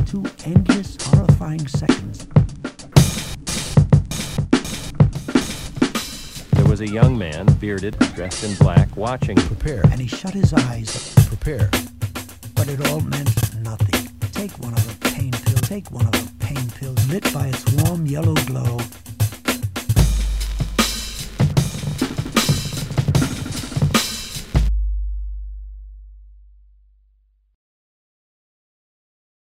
2 endless, horrifying seconds. There was a young man, bearded, dressed in black, watching. Prepare. And he shut his eyes. Prepare. But it all meant nothing. Take one of the pain pills. Take one of the pain pills lit by its warm yellow glow.